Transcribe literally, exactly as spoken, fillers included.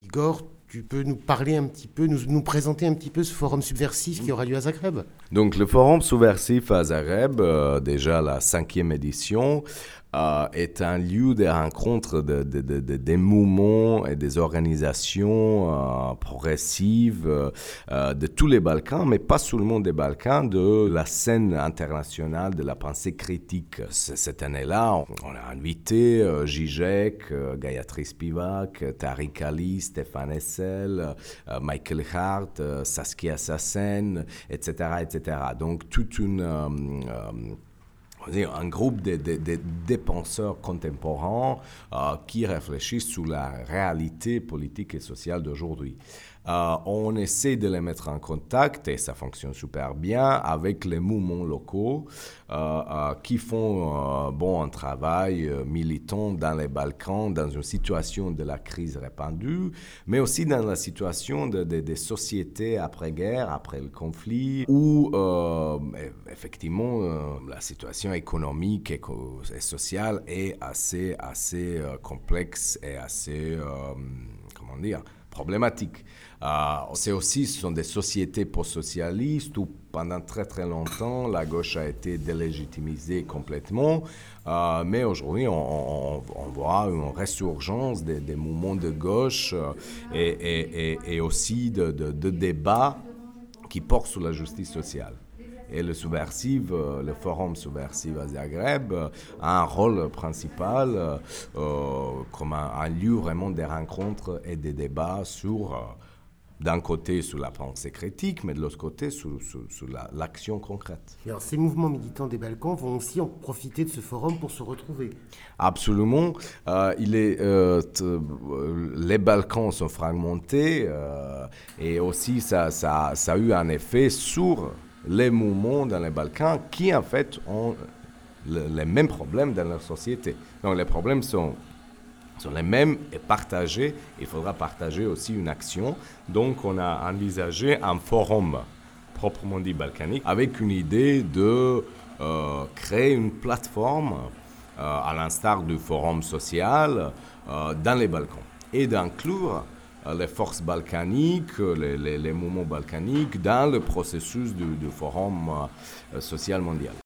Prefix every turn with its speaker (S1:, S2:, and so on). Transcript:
S1: Igor, tu peux nous parler un petit peu, nous, nous présenter un petit peu ce forum subversif qui aura lieu à Zagreb?
S2: Donc le forum subversif à Zagreb, euh, déjà la cinquième édition, euh, est un lieu de rencontre de, de, de, de, des mouvements et des organisations euh, progressives euh, de tous les Balkans, mais pas seulement des Balkans, de la scène internationale de la pensée critique. C- Cette année-là, on, on a invité euh, Zizek, euh, Gayatri Spivak, Tariq Ali, Stéphane Hessel, euh, Michael Hart, euh, Saskia Sassen, et cetera, et cetera. Donc toute une... Euh, euh, on va dire, un groupe de, de, de, de penseurs contemporains euh, qui réfléchissent sur la réalité politique et sociale d'aujourd'hui. Euh, on essaie de les mettre en contact, et ça fonctionne super bien, avec les mouvements locaux euh, euh, qui font euh, bon, un travail euh, militant dans les Balkans, dans une situation de la crise répandue, mais aussi dans la situation de, de, des sociétés après-guerre, après le conflit, où euh, effectivement euh, la situation économique et, et sociale est assez, assez euh, complexe et assez, euh, comment dire, problématique. Euh, c'est aussi, ce sont des sociétés post-socialistes où pendant très très longtemps la gauche a été délégitimisée complètement, euh, mais aujourd'hui on, on, on voit une résurgence des, des mouvements de gauche euh, et, et, et, et aussi de, de, de débats qui portent sur la justice sociale. Et le subversif, euh, le forum subversif à Zagreb euh, a un rôle principal euh, comme un, un lieu vraiment des rencontres et des débats sur, euh, d'un côté sur la pensée critique, mais de l'autre côté sur, sur, sur la, l'action concrète.
S1: Et alors, ces mouvements militants des Balkans vont aussi en profiter de ce forum pour se retrouver.
S2: Absolument. Euh, il est, euh, t- les Balkans sont fragmentés euh, et aussi ça, ça, ça a eu un effet sur les mouvements dans les Balkans qui en fait ont le, les mêmes problèmes dans leur société. Donc les problèmes sont, sont les mêmes et partagés. Il faudra partager aussi une action. Donc on a envisagé un forum proprement dit balkanique avec une idée de euh, créer une plateforme euh, à l'instar du forum social euh, dans les Balkans et d'inclure les forces balkaniques, les, les, les mouvements balkaniques dans le processus du, du Forum euh, social mondial.